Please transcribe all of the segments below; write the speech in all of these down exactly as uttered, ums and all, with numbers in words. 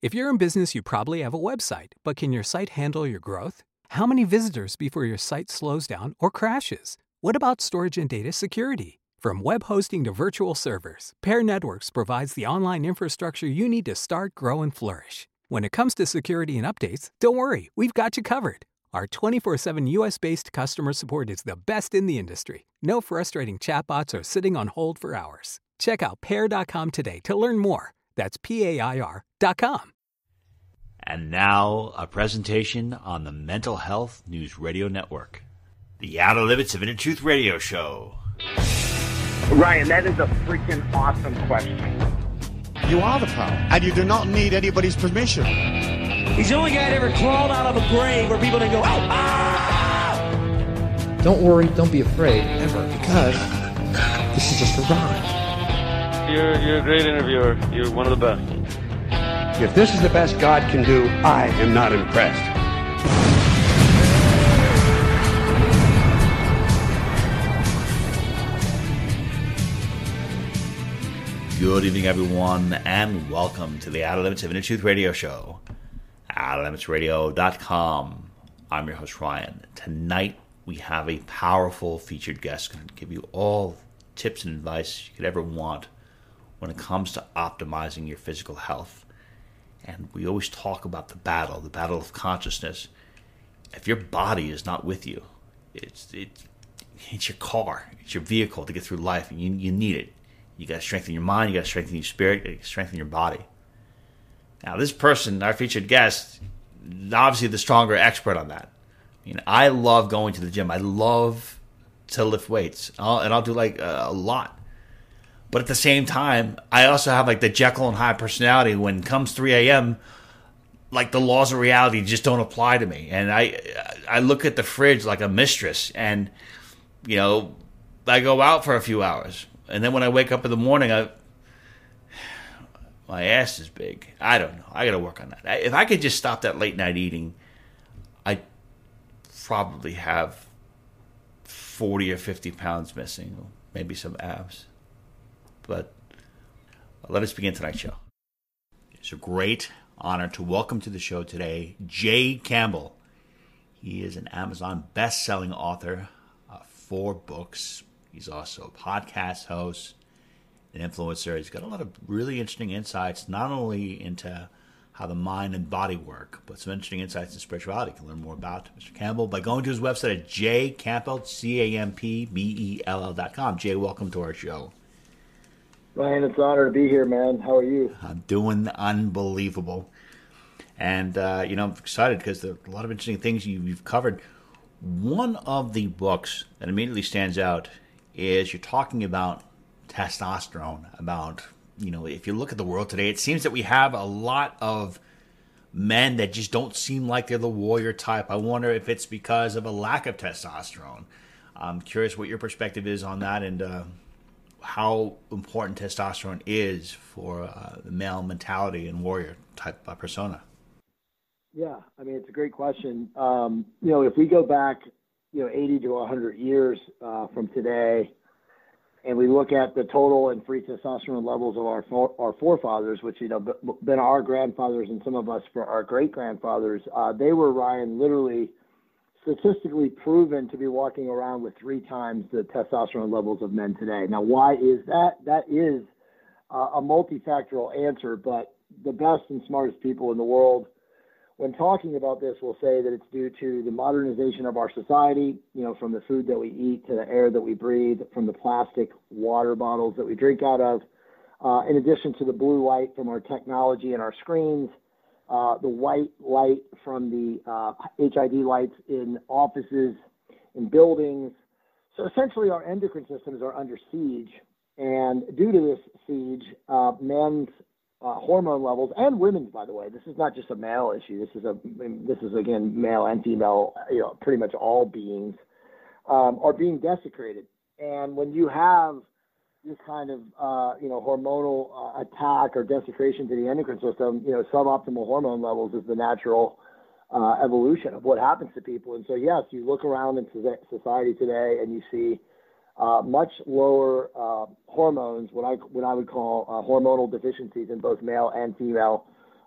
If you're in business, you probably have a website, but can your site handle your growth? How many visitors before your site slows down or crashes? What about storage and data security? From web hosting to virtual servers, Pair Networks provides the online infrastructure you need to start, grow, and flourish. When it comes to security and updates, don't worry, we've got you covered. Our twenty-four seven U S-based customer support is the best in the industry. No frustrating chatbots or sitting on hold for hours. Check out pair dot com today to learn more. That's P A I R dot com. And now, a presentation on the Mental Health News Radio Network. The Outer Limits of Inner Truth Radio Show. Ryan, that is a freaking awesome question. You are the power, and you do not need anybody's permission. He's the only guy that ever crawled out of a grave where people didn't go, oh, ah! Don't worry, don't be afraid, ever, because this is just a ride. You're, you're a great interviewer. You're one of the best. If this is the best God can do, I am not impressed. Good evening, everyone, and welcome to the Outer Limits of Inner Truth Radio Show. outer limits radio dot com. I'm your host, Ryan. Tonight, we have a powerful featured guest going to give you all tips and advice you could ever want when it comes to optimizing your physical health. And we always talk about the battle, the battle of consciousness. If your body is not with you, it's it's, it's your car, it's your vehicle to get through life, and you, you need it. You got to strengthen your mind, you got to strengthen your spirit, you got to strengthen your body. Now, this person, our featured guest, obviously the stronger expert on that. I mean, I love going to the gym. I love to lift weights, I'll, and I'll do like a, a lot. But at the same time, I also have like the Jekyll and Hyde personality. When it comes three a.m., like the laws of reality just don't apply to me. And I I look at the fridge like a mistress. And, you know, I go out for a few hours. And then when I wake up in the morning, I, my ass is big. I don't know. I got to work on that. If I could just stop that late night eating, I'd probably have forty or fifty pounds missing. Maybe some abs. But let us begin tonight's show. It's a great honor to welcome to the show today Jay Campbell. He is an Amazon best-selling author of four books. He's also a podcast host, an influencer. He's got a lot of really interesting insights, not only into how the mind and body work, but some interesting insights in spirituality. You can learn more about Mister Campbell by going to his website at j campbell, C A M P B E L L dot com. Jay, welcome to our show. Ryan, it's an honor to be here, man. How are you? I'm doing unbelievable. And, uh, you know, I'm excited because there are a lot of interesting things you, you've covered. One of the books that immediately stands out is you're talking about testosterone, about, you know, if you look at the world today, it seems that we have a lot of men that just don't seem like they're the warrior type. I wonder if it's because of a lack of testosterone. I'm curious what your perspective is on that, and uh, how important testosterone is for uh, the male mentality and warrior type uh, persona. Yeah, I mean, it's a great question. Um, you know, if we go back, you know, eighty to one hundred years uh, from today, and we look at the total and free testosterone levels of our for, our forefathers, which, you know, been our grandfathers and some of us for our great-grandfathers, uh, they were, Ryan, literally statistically proven to be walking around with three times the testosterone levels of men today. Now, why is that? That is uh, a multifactorial answer, but the best and smartest people in the world, when talking about this, will say that it's due to the modernization of our society, you know, from the food that we eat to the air that we breathe, from the plastic water bottles that we drink out of, uh, in addition to the blue light from our technology and our screens, Uh, the white light from the uh, H I D lights in offices, in buildings. So essentially our endocrine systems are under siege. And due to this siege, uh, men's uh, hormone levels, and women's, by the way, this is not just a male issue. This is, a, this is again, male and female, you know, pretty much all beings, um, are being desecrated. And when you have this kind of, uh, you know, hormonal uh, attack or desecration to the endocrine system, you know, suboptimal hormone levels is the natural uh, evolution of what happens to people. And so, yes, you look around in society today and you see uh, much lower uh, hormones, what I what I would call uh, hormonal deficiencies in both male and female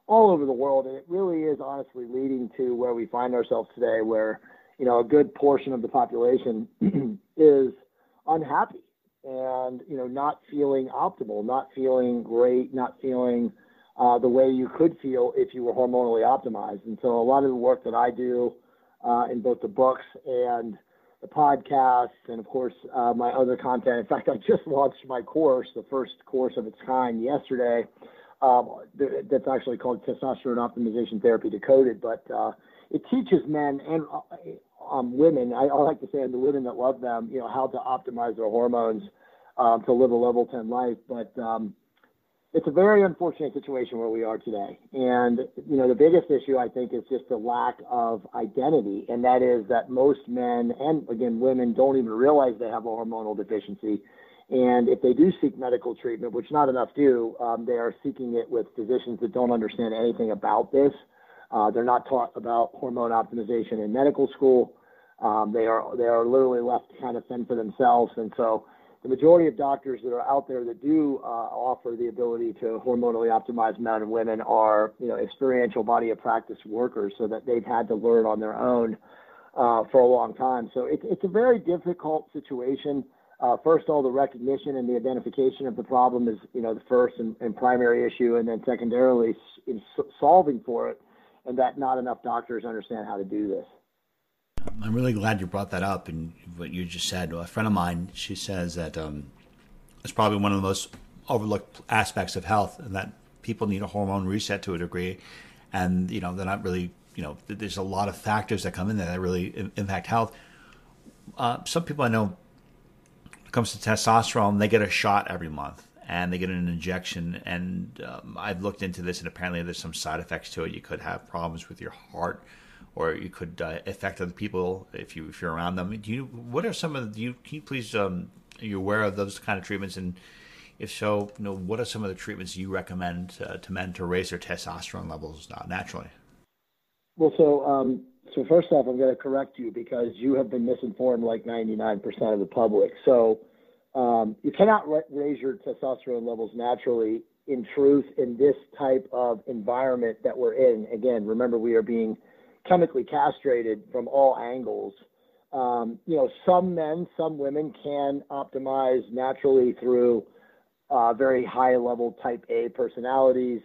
all over the world. And it really is honestly leading to where we find ourselves today, where, you know, a good portion of the population is unhappy and, you know, not feeling optimal, not feeling great, not feeling uh, the way you could feel if you were hormonally optimized. And so a lot of the work that I do uh, in both the books and the podcasts and, of course, uh, my other content. In fact, I just launched my course, the first course of its kind, yesterday. Um, that's actually called Testosterone Optimization Therapy Decoded. But uh, it teaches men and uh, um, women, I, I like to say, and the women that love them, you know, how to optimize their hormones um, to live a level ten life. But um, it's a very unfortunate situation where we are today. And, you know, the biggest issue, I think, is just the lack of identity. And that is that most men and, again, women don't even realize they have a hormonal deficiency. And if they do seek medical treatment, which not enough do, um, they are seeking it with physicians that don't understand anything about this. Uh, they're not taught about hormone optimization in medical school. Um, they are they are literally left to kind of fend for themselves. And so the majority of doctors that are out there that do uh, offer the ability to hormonally optimize men and women are, you know, experiential body of practice workers, so that they've had to learn on their own uh, for a long time. So it, it's a very difficult situation. Uh, first of all, the recognition and the identification of the problem is, you know, the first and, and primary issue, and then secondarily in solving for it, and that not enough doctors understand how to do this. I'm really glad you brought that up, and what you just said. A friend of mine, she says that um, it's probably one of the most overlooked aspects of health, and that people need a hormone reset to a degree, and you know they're not really, you know, there's a lot of factors that come in there that really impact health. Uh, some people I know, when it comes to testosterone, they get a shot every month, and they get an injection, and um, I've looked into this, and apparently there's some side effects to it. You could have problems with your heart, or you could uh, affect other people if you if you're around them. Do you? What are some of the? Do you, can you please? Um, are you aware of those kind of treatments? And if so, you know, what are some of the treatments you recommend uh, to men to raise their testosterone levels uh, naturally? Well, so um, so first off, I'm going to correct you because you have been misinformed like ninety-nine percent of the public. So um, you cannot ra- raise your testosterone levels naturally. In truth, in this type of environment that we're in, again, remember we are being chemically castrated from all angles. Um, you know, some men, some women can optimize naturally through uh, very high level type A personalities,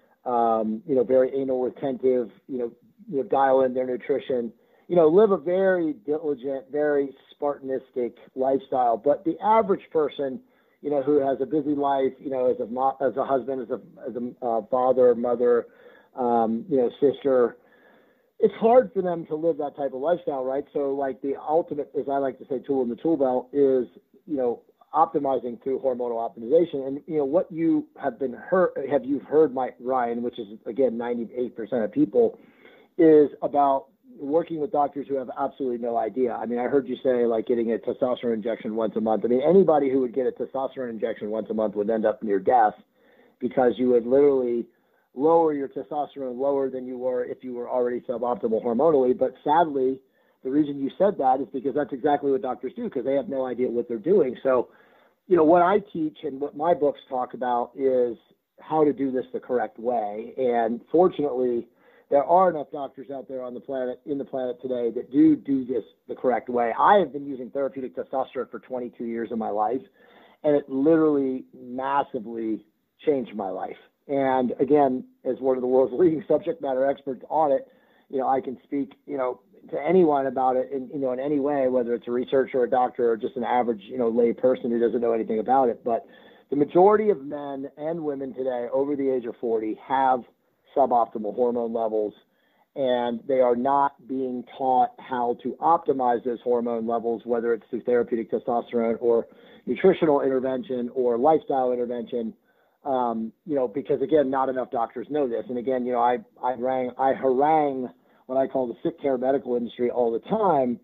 um, you know, very anal retentive, you know, you know, dial in their nutrition, you know, live a very diligent, very Spartanistic lifestyle. But the average person, you know, who has a busy life, you know, as a, mo- as a husband, as a, as a uh, father, mother, um, you know, sister, it's hard for them to live that type of lifestyle, right? So like the ultimate, as I like to say, tool in the tool belt is, you know, optimizing through hormonal optimization. And, you know, what you have been heard, have you heard, my Ryan, which is again, ninety-eight percent of people, is about working with doctors who have absolutely no idea. I mean, I heard you say like getting a testosterone injection once a month. I mean, anybody who would get a testosterone injection once a month would end up near death, because you would literally lower your testosterone lower than you were if you were already suboptimal hormonally. But sadly, the reason you said that is because that's exactly what doctors do, because they have no idea what they're doing. So, you know, what I teach and what my books talk about is how to do this the correct way. And fortunately, there are enough doctors out there on the planet, in the planet today, that do do this the correct way. I have been using therapeutic testosterone for twenty-two years of my life, and it literally massively changed my life. And again, as one of the world's leading subject matter experts on it, you know, I can speak, you know, to anyone about it in, you know, in any way, whether it's a researcher or a doctor or just an average, you know, lay person who doesn't know anything about it. But the majority of men and women today over the age of forty have suboptimal hormone levels, and they are not being taught how to optimize those hormone levels, whether it's through therapeutic testosterone or nutritional intervention or lifestyle intervention. Um, you know, because again, not enough doctors know this. And again, you know, I, I rang, I harangue what I call the sick care medical industry all the time,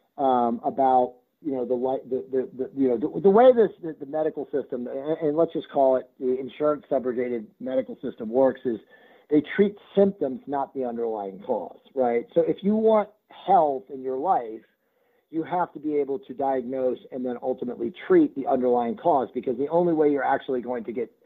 um, about, you know, the, the, the, the you know, the, the way this, the, the medical system, and, and let's just call it the insurance subrogated medical system works, is they treat symptoms, not the underlying cause, right? So if you want health in your life, you have to be able to diagnose and then ultimately treat the underlying cause, because the only way you're actually going to get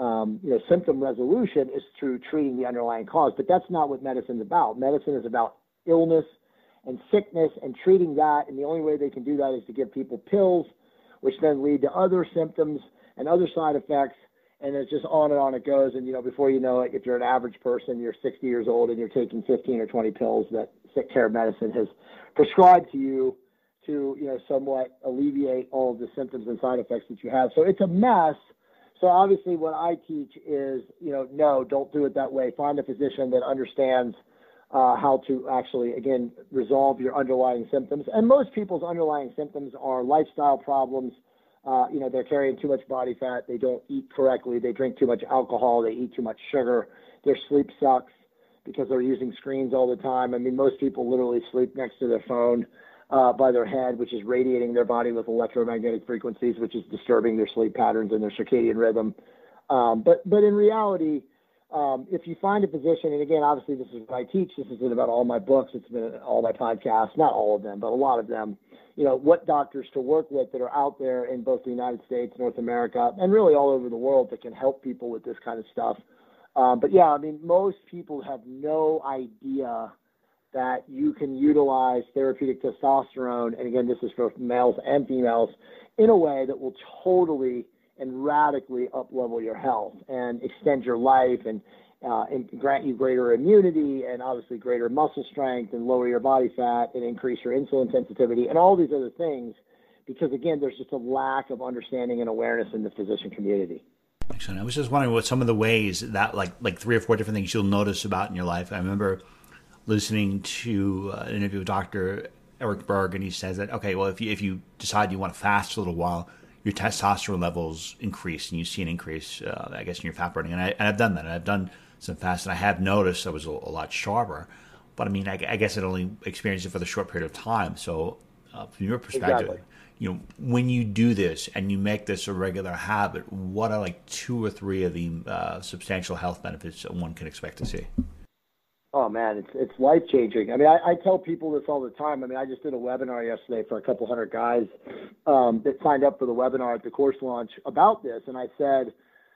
um, you know, symptom resolution is through treating the underlying cause, but that's not what medicine is about. Medicine is about illness and sickness and treating that, and the only way they can do that is to give people pills, which then lead to other symptoms and other side effects, and it's just on and on it goes. And, you know, before you know it, if you're an average person, you're sixty years old and you're taking fifteen or twenty pills that Sick Care Medicine has prescribed to you to, you know, somewhat alleviate all of the symptoms and side effects that you have. So it's a mess. So obviously what I teach is, you know, no, don't do it that way. Find a physician that understands uh, how to actually, again, resolve your underlying symptoms. And most people's underlying symptoms are lifestyle problems. Uh, you know, they're carrying too much body fat. They don't eat correctly. They drink too much alcohol. They eat too much sugar. Their sleep sucks because they're using screens all the time. I mean, most people literally sleep next to their phone uh, by their head, which is radiating their body with electromagnetic frequencies, which is disturbing their sleep patterns and their circadian rhythm. Um, but, but in reality, um, if you find a physician, and again, obviously this is what I teach. This has been about all my books. It's been all my podcasts, not all of them, but a lot of them. You know, what doctors to work with that are out there in both the United States, North America, and really all over the world that can help people with this kind of stuff. Um, but yeah, I mean, most people have no idea that you can utilize therapeutic testosterone, and again, this is for males and females, in a way that will totally and radically up-level your health and extend your life and, uh, and grant you greater immunity and obviously greater muscle strength and lower your body fat and increase your insulin sensitivity and all these other things, because again, there's just a lack of understanding and awareness in the physician community. Excellent. I was just wondering what some of the ways that, like, like three or four different things you'll notice about in your life. I remember listening to uh, an interview with Doctor Eric Berg, and he says that, okay, well, if you if you decide you want to fast a little while, your testosterone levels increase, and you see an increase, uh, I guess, in your fat burning. And, I, and I've done that. And I've done some fast, and I have noticed I was a, a lot sharper. But, I mean, I, I guess it only experienced it for the short period of time. So, uh, from your perspective, exactly. you know, when you do this and you make this a regular habit, what are like two or three of the uh, substantial health benefits that one can expect to see? Oh man, it's it's life changing. I mean, I, I tell people this all the time. I mean, I just did a webinar yesterday for a couple hundred guys um, that signed up for the webinar at the course launch about this, and I said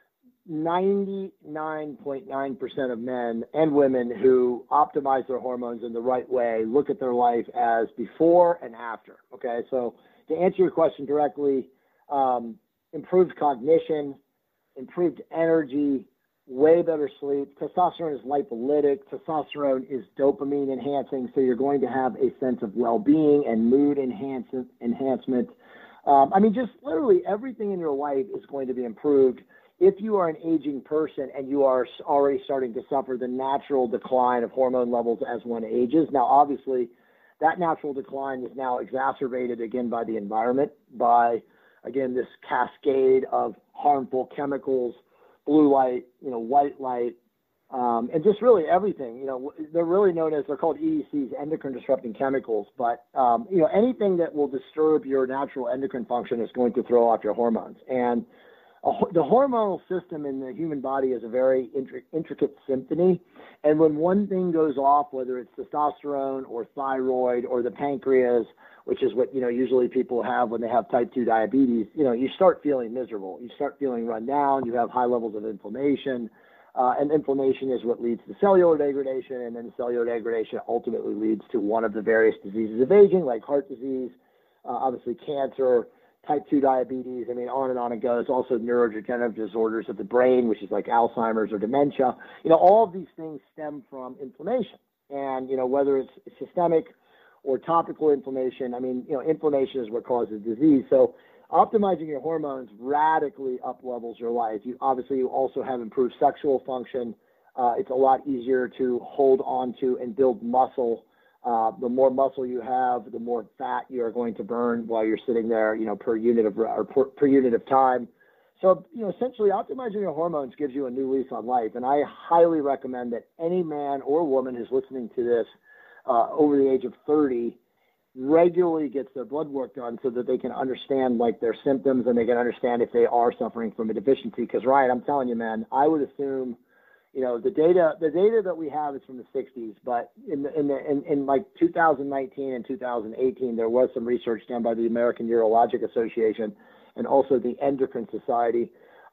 ninety-nine point nine percent of men and women who optimize their hormones in the right way look at their life as before and after. Okay, so to answer your question directly, um, improved cognition, improved energy, way better sleep. Testosterone is lipolytic. Testosterone is dopamine enhancing, so you're going to have a sense of well-being and mood enhance- enhancement. Um, I mean, just literally everything in your life is going to be improved if you are an aging person and you are already starting to suffer the natural decline of hormone levels as one ages. Now, obviously, that natural decline is now exacerbated again by the environment, by, again, this cascade of harmful chemicals, blue light, you know, white light, um, and just really everything. You know, they're really known as, they're called E D Cs, endocrine disrupting chemicals. But, um, you know, anything that will disturb your natural endocrine function is going to throw off your hormones. And a, the hormonal system in the human body is a very intri- intricate symphony. And when one thing goes off, whether it's testosterone or thyroid or the pancreas, which is what, you know, usually people have when they have type two diabetes, you know, you start feeling miserable. You start feeling run down. You have high levels of inflammation. Uh, and inflammation is what leads to cellular degradation. And then cellular degradation ultimately leads to one of the various diseases of aging, like heart disease, uh, obviously cancer, type two diabetes. I mean, on and on it goes. Also neurodegenerative disorders of the brain, which is like Alzheimer's or dementia. You know, all of these things stem from inflammation. And, you know, whether it's systemic or topical inflammation, I mean, you know, inflammation is what causes disease. So optimizing your hormones radically up-levels your life. You obviously you also have improved sexual function. Uh, it's a lot easier to hold on to and build muscle. Uh, the more muscle you have, the more fat you are going to burn while you're sitting there, you know, per unit of or per, per unit of time. So, you know, essentially optimizing your hormones gives you a new lease on life. And I highly recommend that any man or woman who's listening to this uh, over the age of thirty regularly gets their blood work done so that they can understand like their symptoms and they can understand if they are suffering from a deficiency. Because, Ryan, I'm telling you, man, I would assume, you know, the data the data that we have is from the sixties, but in the, in, the, in, in like two thousand nineteen and two thousand eighteen, there was some research done by the American Urologic Association and also the Endocrine Society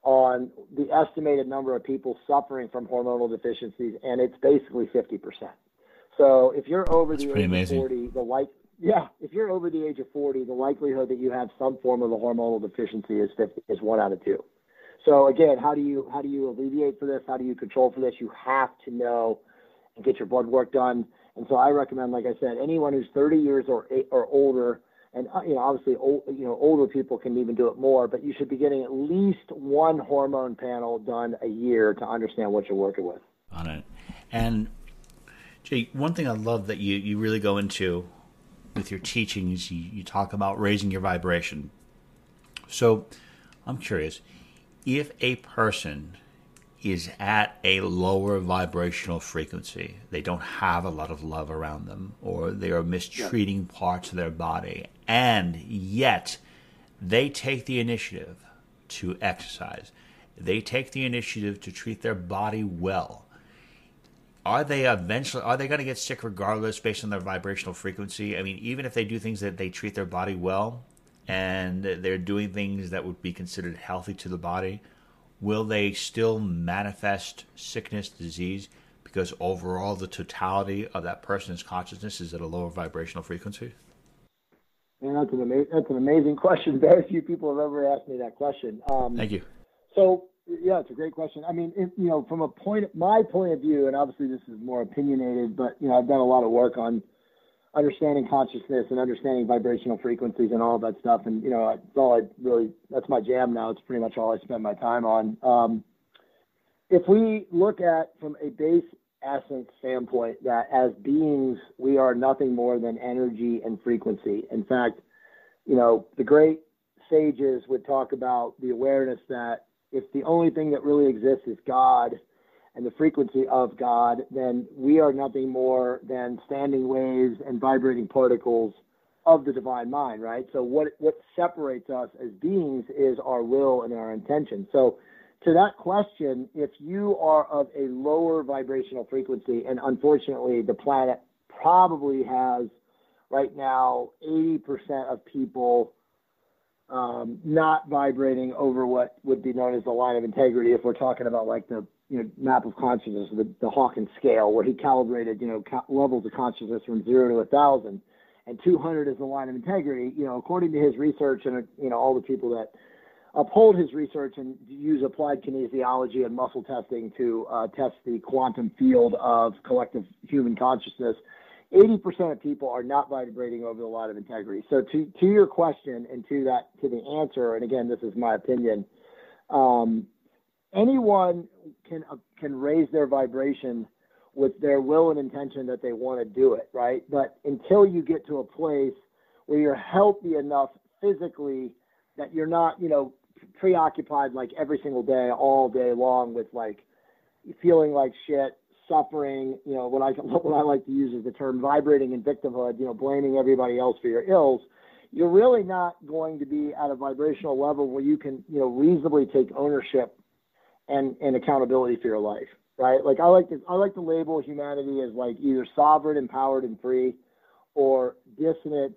on the estimated number of people suffering from hormonal deficiencies, and it's basically fifty percent. So if you're over That's the pretty age amazing. of forty, the like, yeah, if you're over the age of forty, the likelihood that you have some form of a hormonal deficiency is fifty, is one out of two. So again, how do you how do you alleviate for this? How do you control for this? You have to know and get your blood work done. And so I recommend, like I said, anyone who's thirty years or or older. And, you know, obviously, old, you know, older people can even do it more, but you should be getting at least one hormone panel done a year to understand what you're working with. On it. And, Jay, one thing I love that you, you really go into with your teachings, you, you talk about raising your vibration. So I'm curious, if a person is at a lower vibrational frequency, they don't have a lot of love around them, or they are mistreating yeah. parts of their body, and yet they take the initiative to exercise, they take the initiative to treat their body well, are they eventually, are they going to get sick regardless based on their vibrational frequency? I mean, even if they do things that they treat their body well, and they're doing things that would be considered healthy to the body, will they still manifest sickness, disease, because overall the totality of that person's consciousness is at a lower vibrational frequency? Man, that's an, ama- that's an amazing question. Very few people have ever asked me that question. Um, Thank you. So, yeah, it's a great question. I mean, it, you know, from a point, my point of view, and obviously this is more opinionated, but, you know, I've done a lot of work on understanding consciousness and understanding vibrational frequencies and all of that stuff. And, you know, it's all I really, that's my jam now. It's pretty much all I spend my time on. Um, if we look at from a base essence standpoint, that as beings, we are nothing more than energy and frequency. In fact, you know, the great sages would talk about the awareness that if the only thing that really exists is God and the frequency of God, then we are nothing more than standing waves and vibrating particles of the divine mind, right? So what what separates us as beings is our will and our intention. So to that question, if you are of a lower vibrational frequency, and unfortunately the planet probably has right now eighty percent of people um, not vibrating over what would be known as the line of integrity, if we're talking about like the you know, map of consciousness, the, the Hawkins scale, where he calibrated, you know, ca- levels of consciousness from zero to a thousand, and two hundred is the line of integrity. You know, according to his research, and you know, all the people that uphold his research and use applied kinesiology and muscle testing to uh, test the quantum field of collective human consciousness, eighty percent of people are not vibrating over the line of integrity. So, to to your question and to that to the answer, and again, this is my opinion. Um, Anyone can uh, can raise their vibration with their will and intention that they want to do it, right? But until you get to a place where you're healthy enough physically that you're not, you know, preoccupied like every single day, all day long with like feeling like shit, suffering, you know, what I what I like to use is the term vibrating in victimhood, you know, blaming everybody else for your ills. You're really not going to be at a vibrational level where you can, you know, reasonably take ownership and, and accountability for your life, right? Like I like to I like to label humanity as like either sovereign, empowered, and free, or dissonant,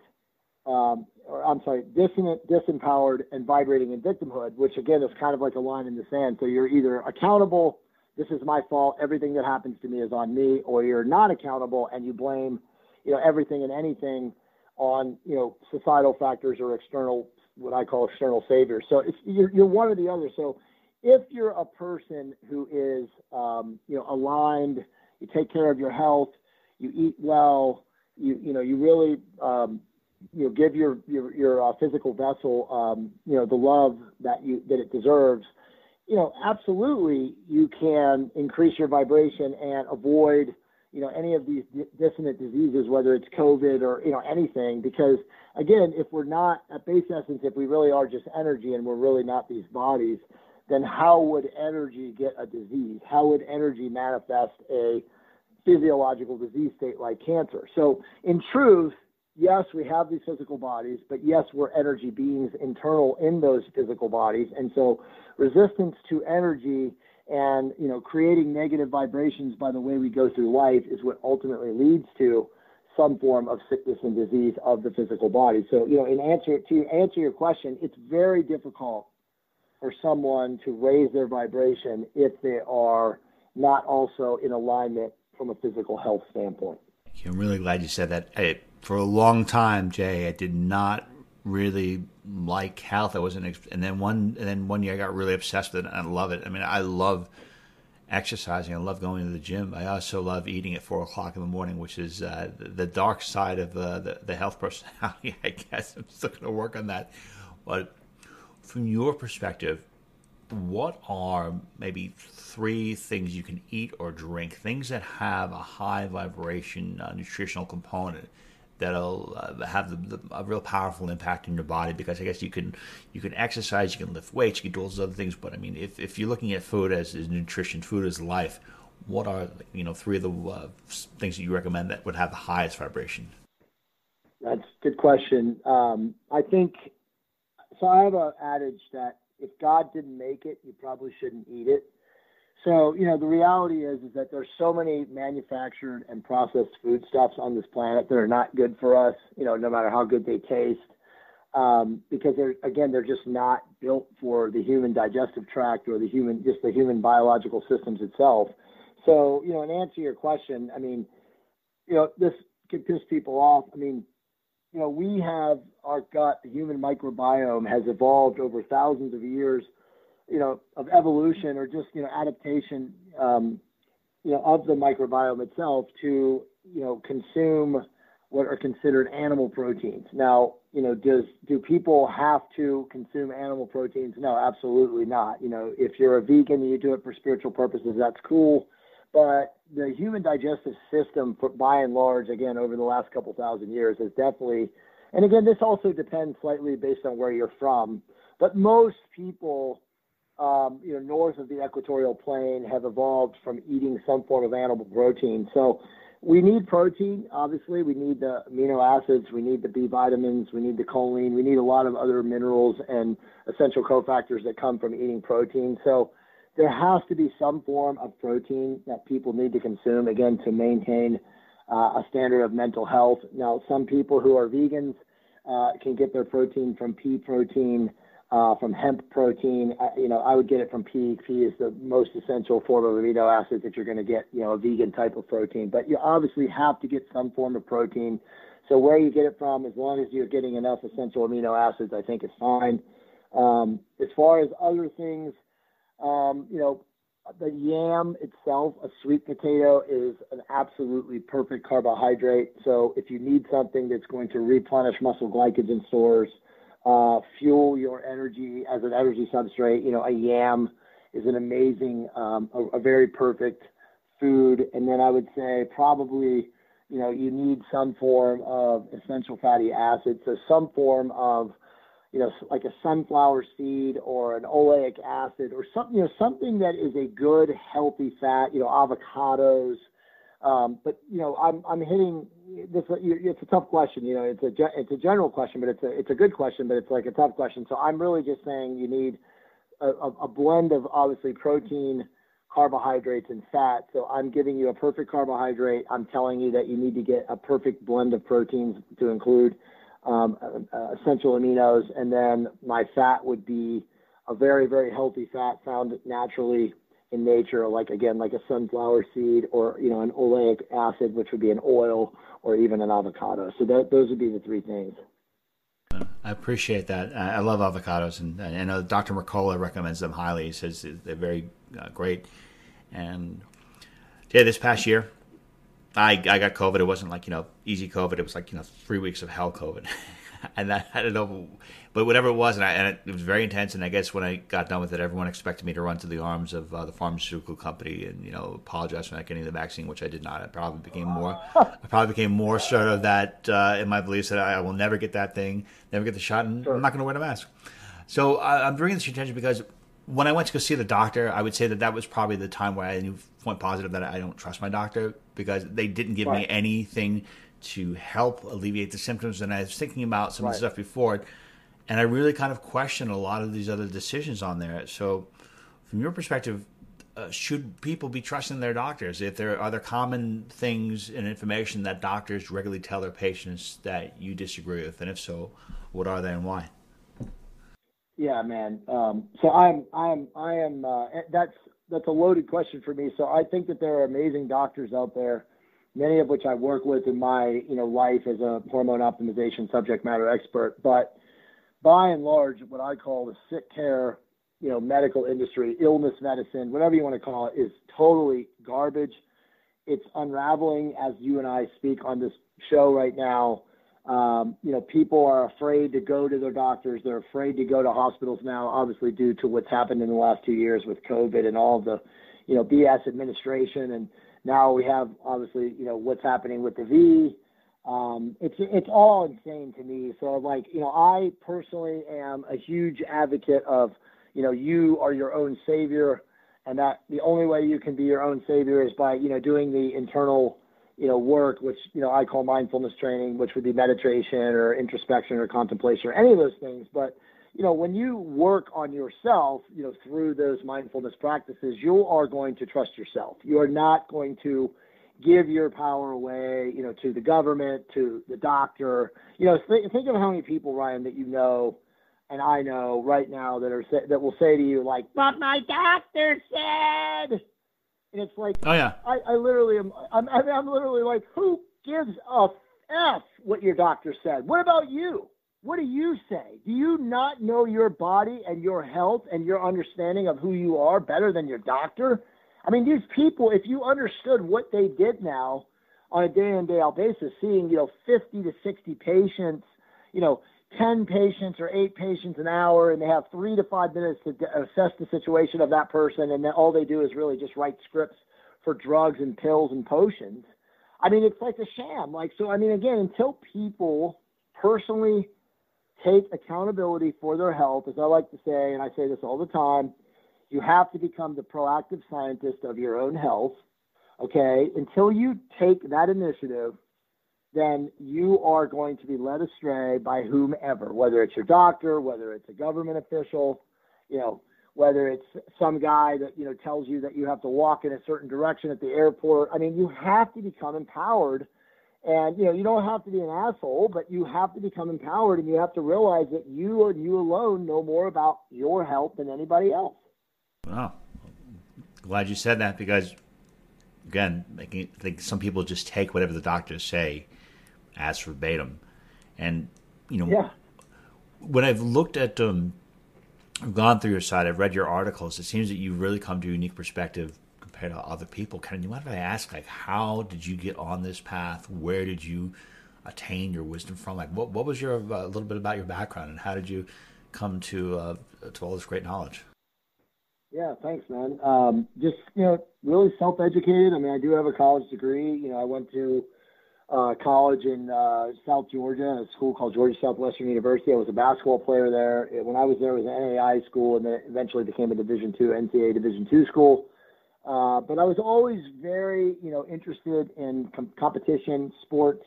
um, or I'm sorry, dissonant, disempowered, and vibrating in victimhood, which again is kind of like a line in the sand. So you're either accountable, this is my fault, everything that happens to me is on me, or you're not accountable and you blame, you know, everything and anything on, you know, societal factors or external, what I call external saviors. So it's, you're, you're one or the other. So if you're a person who is, um, you know, aligned, you take care of your health, you eat well, you you know, you really, um, you know, give your your, your uh, physical vessel, um, you know, the love that you that it deserves, you know, absolutely you can increase your vibration and avoid, you know, any of these dissonant diseases, whether it's COVID or, you know, anything, because again, if we're not at base essence, if we really are just energy and we're really not these bodies, then how would energy get a disease? How would energy manifest a physiological disease state like cancer? So in truth, yes, we have these physical bodies, but yes, we're energy beings internal in those physical bodies. And so resistance to energy and, you know, creating negative vibrations by the way we go through life is what ultimately leads to some form of sickness and disease of the physical body. So, you know, in answer to answer your question, it's very difficult for someone to raise their vibration if they are not also in alignment from a physical health standpoint. I'm really glad you said that. I, for a long time, Jay, I did not really like health. I wasn't, and then one, and then one year I got really obsessed with it, and I love it. I mean, I love exercising. I love going to the gym. I also love eating at four o'clock in the morning, which is uh, the, the dark side of uh, the the health personality. I guess I'm still going to work on that. But from your perspective, what are maybe three things you can eat or drink, things that have a high vibration uh, nutritional component that'll uh, have the, the, a real powerful impact in your body? Because I guess you can you can exercise, you can lift weights, you can do all those other things. But I mean, if, if you're looking at food as, as nutrition, food as life, what are you know three of the uh, things that you recommend that would have the highest vibration? That's a good question. Um, I think so. I have an adage that if God didn't make it, you probably shouldn't eat it. So, you know, the reality is, is that there's so many manufactured and processed foodstuffs on this planet that are not good for us, you know, no matter how good they taste, um, because they're, again, they're just not built for the human digestive tract or the human, just the human biological systems itself. So, you know, in answer to your question, I mean, you know, this could piss people off. I mean, you know, we have our gut, the human microbiome has evolved over thousands of years, you know, of evolution or just, you know, adaptation, um, you know, of the microbiome itself to, you know, consume what are considered animal proteins. Now, you know, does, do people have to consume animal proteins? No, absolutely not. You know, if you're a vegan and you do it for spiritual purposes, that's cool. But the human digestive system, for, by and large, again, over the last couple thousand years, has definitely, and again, this also depends slightly based on where you're from, but most people, um, you know, north of the equatorial plane have evolved from eating some form of animal protein. So we need protein, obviously. We need the amino acids. We need the B vitamins. We need the choline. We need a lot of other minerals and essential cofactors that come from eating protein. So there has to be some form of protein that people need to consume, again, to maintain uh, a standard of mental health. Now, some people who are vegans uh, can get their protein from pea protein, uh, from hemp protein. Uh, you know, I would get it from pea. Pea is the most essential form of amino acids that you're going to get, you know, a vegan type of protein. But you obviously have to get some form of protein. So where you get it from, as long as you're getting enough essential amino acids, I think it's fine. Um, as far as other things, Um, you know, the yam itself, a sweet potato, is an absolutely perfect carbohydrate. So if you need something that's going to replenish muscle glycogen stores, uh, fuel your energy as an energy substrate, you know, a yam is an amazing, um, a, a very perfect food. And then I would say probably, you know, you need some form of essential fatty acids, so some form of, you know, like a sunflower seed or an oleic acid or something, you know, something that is a good, healthy fat, you know, avocados. Um, but, you know, I'm, I'm hitting this, it's a tough question, you know, it's a, it's a general question, but it's a, it's a good question, but it's like a tough question. So I'm really just saying you need a, a blend of obviously protein, carbohydrates, and fat. So I'm giving you a perfect carbohydrate. I'm telling you that you need to get a perfect blend of proteins to include Um, uh, essential aminos, and then my fat would be a very, very healthy fat found naturally in nature, like, again, like a sunflower seed or, you know, an oleic acid, which would be an oil, or even an avocado. So that, those would be the three things. I appreciate that. I love avocados, and I know Doctor Mercola recommends them highly. He says they're very uh, great. And yeah, this past year, I, I got COVID. It wasn't like, you know, easy COVID. It was like, you know, three weeks of hell COVID. and that, I don't know, but whatever it was, and, I, and it, it was very intense. And I guess when I got done with it, everyone expected me to run to the arms of uh, the pharmaceutical company and, you know, apologize for not getting the vaccine, which I did not. I probably became more, I probably became more sort of that uh, in my beliefs that I will never get that thing, never get the shot, and sure. I'm not going to wear the mask. So uh, I'm bringing this to your attention because when I went to go see the doctor, I would say that that was probably the time where I knew point positive that I don't trust my doctor because they didn't give right. me anything to help alleviate the symptoms. And I was thinking about some right. of the stuff before, and I really kind of questioned a lot of these other decisions on there. So from your perspective, uh, should people be trusting their doctors? If there are there common things and information that doctors regularly tell their patients that you disagree with? And if so, what are they and why? Yeah, man. Um, so I'm, I'm, I am. Uh, that's that's a loaded question for me. So I think that there are amazing doctors out there, many of which I work with in my, you know, life as a hormone optimization subject matter expert. But by and large, what I call the sick care, you know, medical industry, illness medicine, whatever you want to call it, is totally garbage. It's unraveling as you and I speak on this show right now. Um, you know, people are afraid to go to their doctors. They're afraid to go to hospitals now, obviously due to what's happened in the last two years with COVID and all of the, you know, B S administration. And now we have, obviously, you know, what's happening with the V. Um, it's, it's all insane to me. So, like, you know, I personally am a huge advocate of, you know, you are your own savior, and that the only way you can be your own savior is by, you know, doing the internal, you know, work, which, you know, I call mindfulness training, which would be meditation or introspection or contemplation or any of those things. But, you know, when you work on yourself, you know, through those mindfulness practices, you are going to trust yourself. You are not going to give your power away, you know, to the government, to the doctor. You know, th- think of how many people, Ryan, that you know and I know right now that are that will say to you, like, but my doctor said. And it's like, oh yeah, I, I literally am. I'm, I'm literally like, who gives a f what your doctor said? What about you? What do you say? Do you not know your body and your health and your understanding of who you are better than your doctor? I mean, these people, if you understood what they did now on a day in, day out basis, seeing, you know, fifty to sixty patients, you know, ten patients or eight patients an hour, and they have three to five minutes to assess the situation of that person, and then all they do is really just write scripts for drugs and pills and potions. I mean, it's like a sham. Like, so, I mean, again, until people personally take accountability for their health, as I like to say, and I say this all the time, you have to become the proactive scientist of your own health, okay? Until you take that initiative, then you are going to be led astray by whomever, whether it's your doctor, whether it's a government official, you know, whether it's some guy that, you know, tells you that you have to walk in a certain direction at the airport. I mean, you have to become empowered. And, you know, you don't have to be an asshole, but you have to become empowered, and you have to realize that you and you alone know more about your health than anybody else. Wow. Glad you said that, because, again, I think some people just take whatever the doctors say as verbatim. And, you know, yeah. when I've looked at, um, I've gone through your site, I've read your articles, it seems that you've really come to a unique perspective compared to other people. Kind of, you mind if I ask, like, how did you get on this path? Where did you attain your wisdom from? Like, what what was your, uh, a little bit about your background, and how did you come to uh, to all this great knowledge? Yeah, thanks, man. Um, just, you know, really self-educated. I mean, I do have a college degree. You know, I went to uh, college in uh, South Georgia, a school called Georgia Southwestern University. I was a basketball player there. When I was there, it was an N A I A school, and then it eventually became a Division two, N C A A Division two school. Uh, but I was always very, you know, interested in com- competition, sports,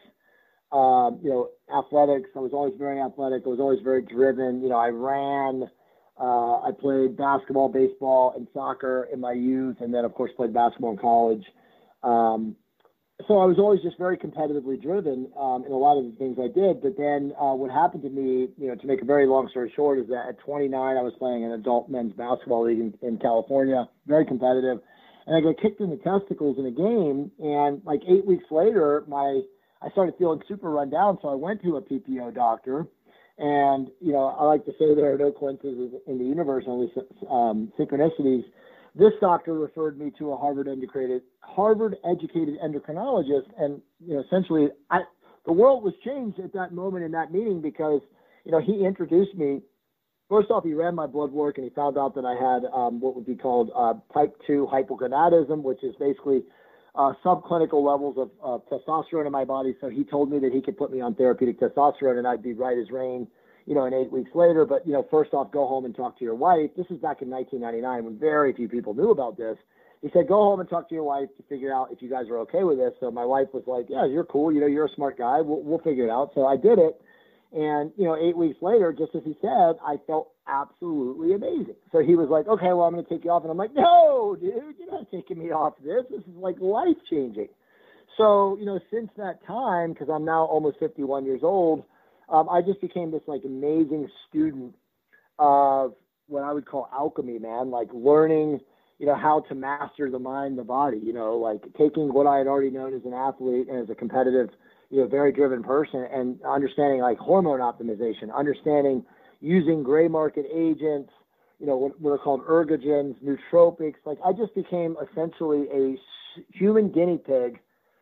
um, you know, athletics. I was always very athletic. I was always very driven. You know, I ran. Uh, I played basketball, baseball, and soccer in my youth, and then, of course, played basketball in college. Um, so I was always just very competitively driven um, in a lot of the things I did. But then uh, what happened to me, you know, to make a very long story short, is that at twenty-nine, I was playing an adult men's basketball league in, in California, very competitive. And I got kicked in the testicles in a game, and like eight weeks later, my I started feeling super run down, so I went to a P P O doctor. And, you know, I like to say there are no coincidences in the universe, only um, synchronicities. This doctor referred me to a Harvard-educated Harvard-educated endocrinologist, and, you know, essentially, I, the world was changed at that moment in that meeting because, you know, he introduced me. First off, he ran my blood work, and he found out that I had um, what would be called uh, type two hypogonadism, which is basically uh, subclinical levels of uh, testosterone in my body. So he told me that he could put me on therapeutic testosterone, and I'd be right as rain, you know, in eight weeks later. But, you know, first off, go home and talk to your wife. This is back in nineteen ninety-nine when very few people knew about this. He said, go home and talk to your wife to figure out if you guys are okay with this. So my wife was like, yeah, you're cool. You know, you're a smart guy. We'll, we'll figure it out. So I did it. And, you know, eight weeks later, just as he said, I felt absolutely amazing. So he was like, okay, well, I'm going to take you off. And I'm like, no, dude, you're not taking me off this. This is like life-changing. So, you know, since that time, because I'm now almost fifty-one years old, um, I just became this like amazing student of what I would call alchemy, man, like learning, you know, how to master the mind, the body, you know, like taking what I had already known as an athlete and as a competitive, you know, very driven person, and understanding like hormone optimization, understanding using gray market agents, you know, what, what are called ergogens, nootropics. Like I just became essentially a human guinea pig,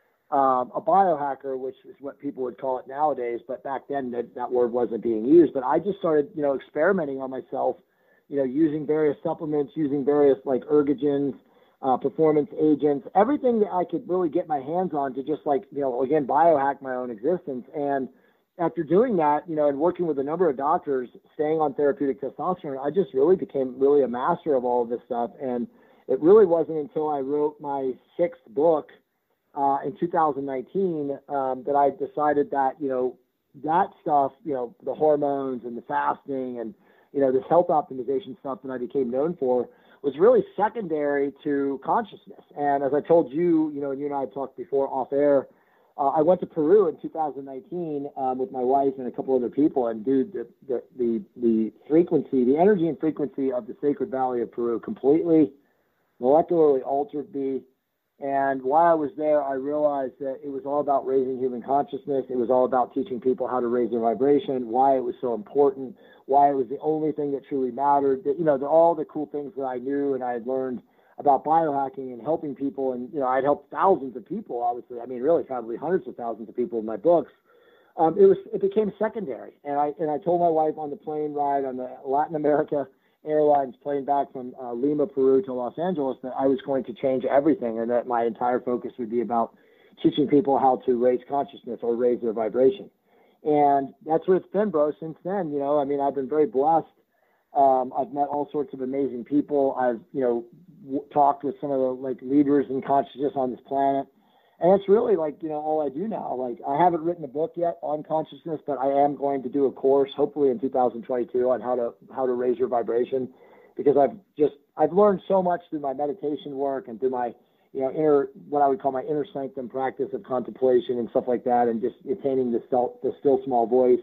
um, a biohacker, which is what people would call it nowadays. But back then that, that word wasn't being used. But I just started, you know, experimenting on myself, you know, using various supplements, using various like ergogens, uh, performance agents, everything that I could really get my hands on to just like, you know, again, biohack my own existence. And after doing that, you know, and working with a number of doctors, staying on therapeutic testosterone, I just really became really a master of all of this stuff. And it really wasn't until I wrote my sixth book uh, in two thousand nineteen um, that I decided that, you know, that stuff, you know, the hormones and the fasting and, you know, this health optimization stuff that I became known for was really secondary to consciousness. And as I told you, you know, and you and I had talked before off air, Uh, I went to Peru in two thousand nineteen um, with my wife and a couple other people, and dude, the, the the the frequency, the energy and frequency of the Sacred Valley of Peru completely molecularly altered me. And while I was there, I realized that it was all about raising human consciousness. It was all about teaching people how to raise their vibration, why it was so important, why it was the only thing that truly mattered. That, you know, the, all the cool things that I knew and I had learned about biohacking and helping people. And, you know, I'd helped thousands of people, obviously. I mean, really probably hundreds of thousands of people in my books. Um, it was, it became secondary. And I, and I told my wife on the plane ride on the Latin America Airlines plane back from uh, Lima, Peru to Los Angeles that I was going to change everything and that my entire focus would be about teaching people how to raise consciousness or raise their vibration. And that's what it's been, bro, since then. You know, I mean, I've been very blessed. Um, I've met all sorts of amazing people. I've, you know, w- talked with some of the like leaders in consciousness on this planet. And it's really like, you know, all I do now. Like I haven't written a book yet on consciousness, but I am going to do a course hopefully in two thousand twenty-two on how to, how to raise your vibration, because I've just, I've learned so much through my meditation work and through my, you know, inner, what I would call my inner sanctum practice of contemplation and stuff like that. And just attaining the still, the still small voice.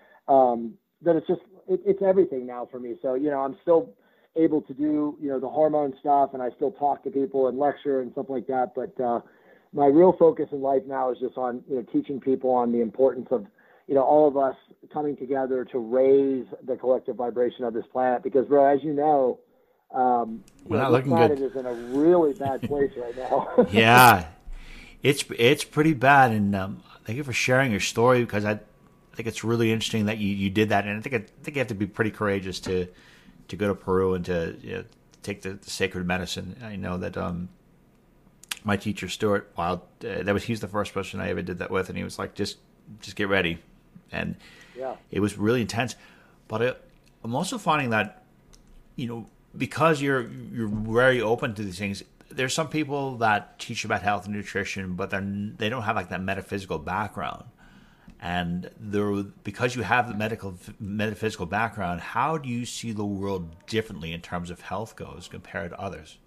Um, that it's just, it, it's everything now for me. So, you know, I'm still able to do, you know, the hormone stuff, and I still talk to people and lecture and stuff like that. But, uh, my real focus in life now is just on, you know, teaching people on the importance of, you know, all of us coming together to raise the collective vibration of this planet. Because, bro, as you know, um, we're you not know, looking this planet good. is in a really bad place right now. Yeah, it's it's pretty bad. And um, thank you for sharing your story, because I, I think it's really interesting that you, you did that. And I think I think you have to be pretty courageous to to go to Peru and to, you know, take the, the sacred medicine. I know that. Um, My teacher Stuart Wild, uh, that was he's the first person I ever did that with, and he was like, "Just, just get ready," and yeah. It was really intense. But I, I'm also finding that, you know, because you're you're very open to these things. There's some people that teach about health and nutrition, but they're they don't have like that metaphysical background, and they're because you have the medical metaphysical background. How do you see the world differently in terms of health goes compared to others?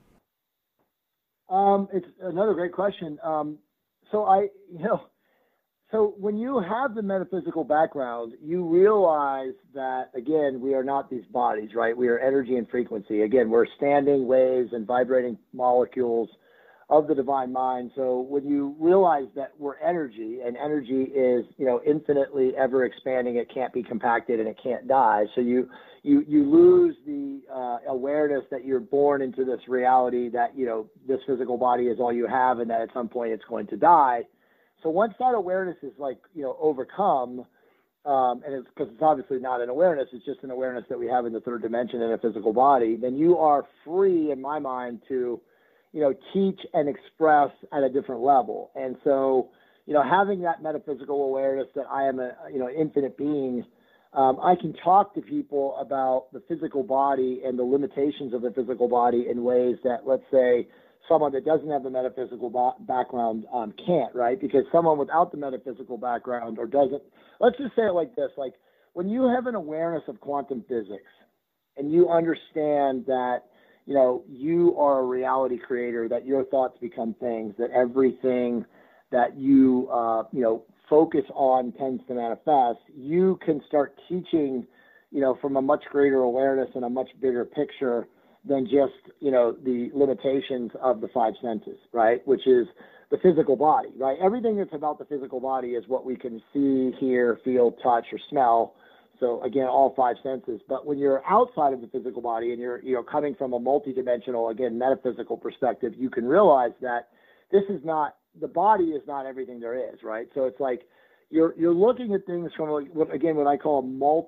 Um, it's another great question. Um, so I, you know, so when you have the metaphysical background, you realize that, again, we are not these bodies, right? We are energy and frequency. Again, we're standing waves and vibrating molecules of the divine mind. So when you realize that we're energy, and energy is, you know, infinitely ever expanding, it can't be compacted and it can't die. So you, you, you lose the uh, awareness that you're born into this reality that, you know, this physical body is all you have and that at some point it's going to die. So once that awareness is like, you know, overcome, um, and it's because it's obviously not an awareness, it's just an awareness that we have in the third dimension in a physical body, then you are free, in my mind, to, you know, teach and express at a different level. And so, you know, having that metaphysical awareness that I am a, you know, infinite being, um, I can talk to people about the physical body and the limitations of the physical body in ways that, let's say, someone that doesn't have the metaphysical ba- background um, can't, right? Because someone without the metaphysical background or doesn't, let's just say it like this, like when you have an awareness of quantum physics and you understand that, you know, you are a reality creator, that your thoughts become things, that everything that you, uh, you know, focus on tends to manifest, you can start teaching, you know, from a much greater awareness and a much bigger picture than just, you know, the limitations of the five senses, right? Which is the physical body, right? Everything that's about the physical body is what we can see, hear, feel, touch, or smell. So again, all five senses. But when you're outside of the physical body and you're, you know, coming from a multidimensional, again, metaphysical perspective, you can realize that this is not, the body is not everything there is, right? So it's like you're you're looking at things from, what, again, what I call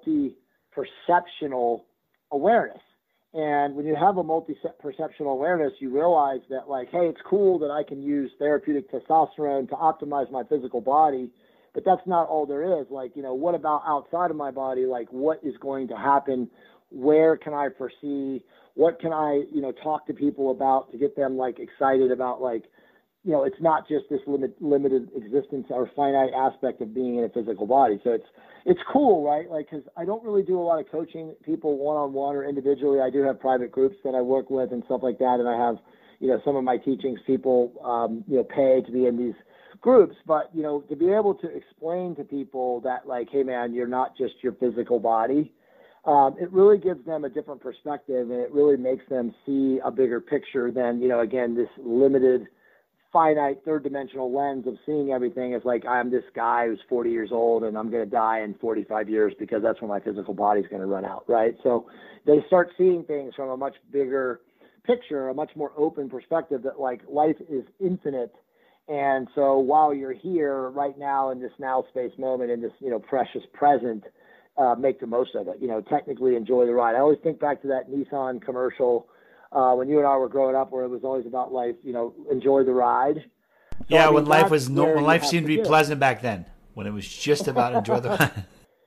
multi-perceptional awareness. And when you have a multi-perceptional awareness, you realize that, like, hey, it's cool that I can use therapeutic testosterone to optimize my physical body, but that's not all there is. Like, you know, what about outside of my body? Like, what is going to happen? Where can I foresee? What can I, you know, talk to people about to get them, like, excited about, like, you know, it's not just this limit, limited existence or finite aspect of being in a physical body. So it's it's cool, right? Like, because I don't really do a lot of coaching people one-on-one or individually. I do have private groups that I work with and stuff like that, and I have, you know, some of my teachings people, um, you know, pay to be in these groups. But, you know, to be able to explain to people that, like, hey, man, you're not just your physical body, um, it really gives them a different perspective, and it really makes them see a bigger picture than, you know, again, this limited, finite third dimensional lens of seeing everything as like, I'm this guy who's forty years old and I'm going to die in forty-five years because that's when my physical body's going to run out. Right. So they start seeing things from a much bigger picture, a much more open perspective that, like, life is infinite. And so while you're here right now in this now space moment, in this, you know, precious present, uh, make the most of it, you know, technically enjoy the ride. I always think back to that Nissan commercial, Uh, when you and I were growing up, where it was always about life, you know, enjoy the ride. So, yeah, I mean, when life was no, when life seemed to be pleasant back then, when it was just about enjoy the ride.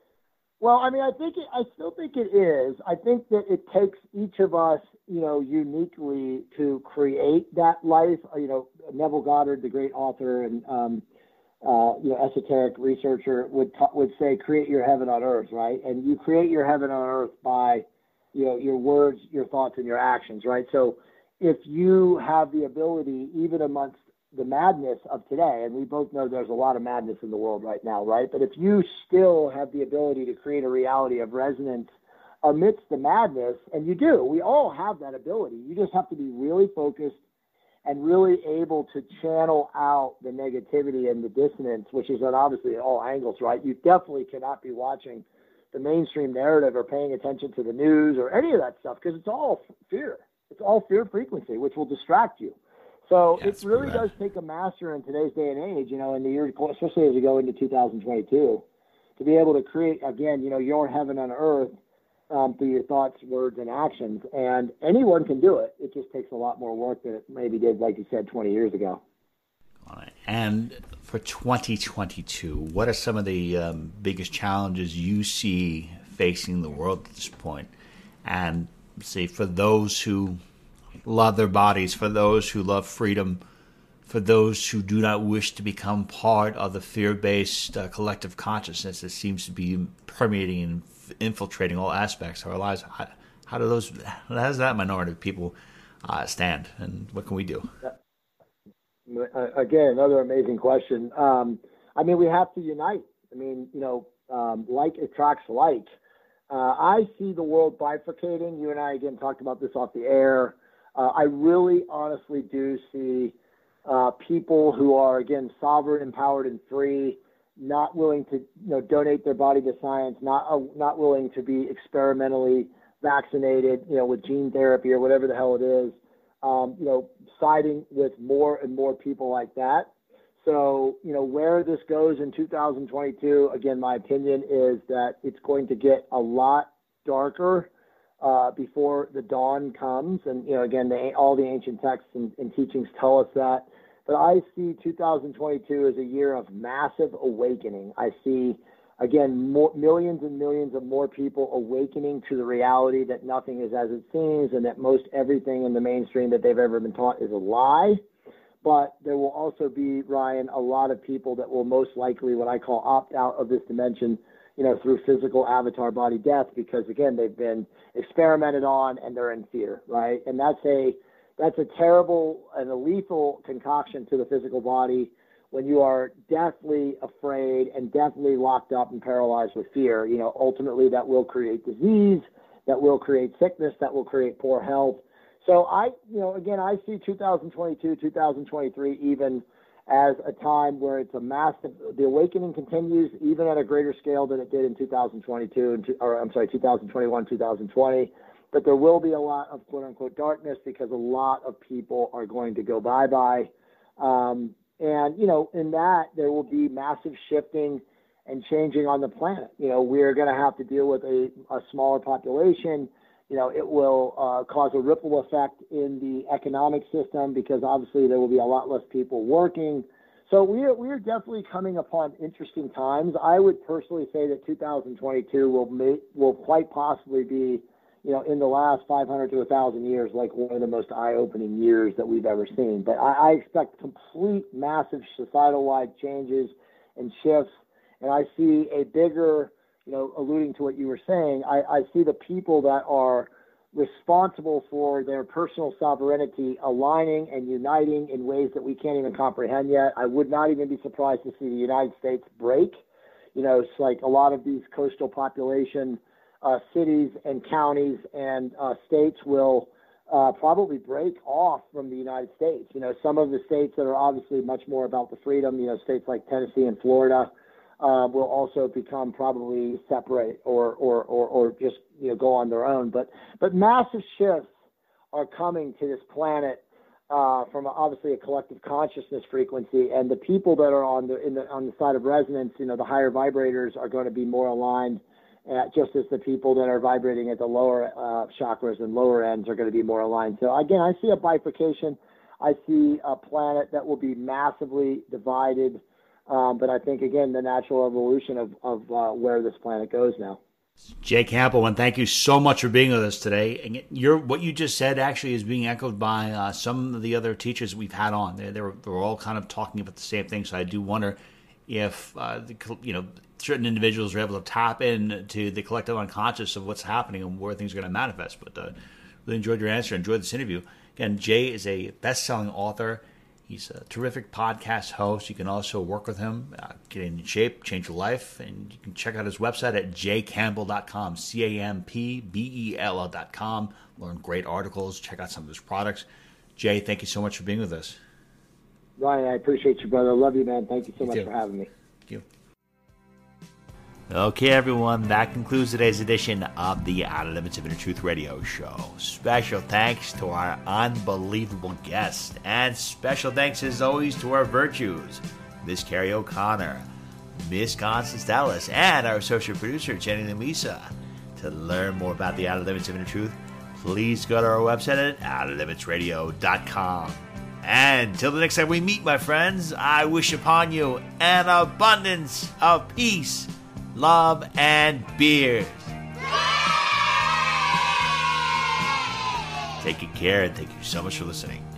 Well, I mean, I think it, I still think it is. I think that it takes each of us, you know, uniquely to create that life. You know, Neville Goddard, the great author and um, uh, you know, esoteric researcher, would t- would say, create your heaven on earth, right? And you create your heaven on earth by, you know, your words, your thoughts, and your actions, right? So if you have the ability, even amongst the madness of today, and we both know there's a lot of madness in the world right now, right? But if you still have the ability to create a reality of resonance amidst the madness, and you do, we all have that ability. You just have to be really focused and really able to channel out the negativity and the dissonance, which is on obviously at all angles, right? You definitely cannot be watching the mainstream narrative or paying attention to the news or any of that stuff, because it's all fear. It's all fear frequency, which will distract you. So yeah, it really does take a master in today's day and age, you know, in the year, especially as we go into two thousand twenty-two, to be able to create, again, you know, your heaven on earth um, through your thoughts, words, and actions. And anyone can do it. It just takes a lot more work than it maybe did, like you said, twenty years ago. And for twenty twenty-two, what are some of the um, biggest challenges you see facing the world at this point? And say, for those who love their bodies, for those who love freedom, for those who do not wish to become part of the fear-based uh, collective consciousness that seems to be permeating and infiltrating all aspects of our lives, how, how do those, how does that minority of people uh, stand, and what can we do? Again, another amazing question. Um, I mean, we have to unite. I mean, you know, um, like attracts like. Uh, I see the world bifurcating. You and I, again, talked about this off the air. Uh, I really honestly do see uh, people who are, again, sovereign, empowered, and free, not willing to, you know, donate their body to science, not uh, not willing to be experimentally vaccinated, you know, with gene therapy or whatever the hell it is, um, you know, siding with more and more people like that. So, you know, where this goes in two thousand twenty-two, again, my opinion is that it's going to get a lot darker uh, before the dawn comes. And, you know, again, the, all the ancient texts and, and teachings tell us that. But I see two thousand twenty-two as a year of massive awakening. I see, again, more, millions and millions of more people awakening to the reality that nothing is as it seems, and that most everything in the mainstream that they've ever been taught is a lie. But there will also be, Ryan, a lot of people that will most likely, what I call, opt out of this dimension, you know, through physical avatar body death, because, again, they've been experimented on and they're in fear, right? And that's a that's a terrible and a lethal concoction to the physical body, when you are deathly afraid and deathly locked up and paralyzed with fear, you know, ultimately that will create disease, that will create sickness, that will create poor health. So I, you know, again, I see two thousand twenty-two, two thousand twenty-three even as a time where it's a massive, the awakening continues even at a greater scale than it did in two thousand twenty-two, and or I'm sorry, two thousand twenty-one, two thousand twenty. But there will be a lot of quote unquote darkness because a lot of people are going to go bye-bye. Um, and, you know, in that there will be massive shifting and changing on the planet. You know, we're going to have to deal with a, a smaller population. You know, it will uh, cause a ripple effect in the economic system because obviously there will be a lot less people working. So we're, we're definitely coming upon interesting times. I would personally say that two thousand twenty-two will make, will quite possibly be, you know, in the last five hundred to one thousand years, like one of the most eye-opening years that we've ever seen. But I, I expect complete, massive societal-wide changes and shifts, and I see a bigger, you know, alluding to what you were saying, I, I see the people that are responsible for their personal sovereignty aligning and uniting in ways that we can't even comprehend yet. I would not even be surprised to see the United States break. You know, it's like a lot of these coastal population uh, cities and counties and uh, states will uh, probably break off from the United States. You know, some of the states that are obviously much more about the freedom, you know, states like Tennessee and Florida, Uh, will also become probably separate or, or, or, or just, you know, go on their own. But, but massive shifts are coming to this planet uh, from obviously a collective consciousness frequency, and the people that are on the, in the on the side of resonance, you know, the higher vibrators are going to be more aligned, uh, just as the people that are vibrating at the lower uh, chakras and lower ends are going to be more aligned. So again, I see a bifurcation. I see a planet that will be massively divided. Um, but I think, again, the natural evolution of, of uh, where this planet goes now. Jay Campbell, and thank you so much for being with us today. And you're, what you just said actually is being echoed by uh, some of the other teachers we've had on. They, they, were, they were all kind of talking about the same thing. So I do wonder if, uh, the, you know, certain individuals are able to tap into the collective unconscious of what's happening and where things are going to manifest. But uh, really enjoyed your answer, enjoyed this interview. Again, Jay is a best-selling author. He's a terrific podcast host. You can also work with him, uh, get in shape, change your life, and you can check out his website at j campbell dot com, C A M P B E L L dot com. Learn great articles, check out some of his products. Jay, thank you so much for being with us. Ryan, I appreciate you, brother. I love you, man. Thank you so you much too. for having me. Thank you. Okay, everyone, that concludes today's edition of the Outer Limits of Inner Truth Radio Show. Special thanks to our unbelievable guests, and special thanks, as always, to our virtues, Miss Carrie O'Connor, Miss Constance Dallas, and our associate producer, Jenny Lamisa. To learn more about the Outer Limits of Inner Truth, please go to our website at outer limits radio dot com. And until the next time we meet, my friends, I wish upon you an abundance of peace, love, and beers. Take good care, and thank you so much for listening.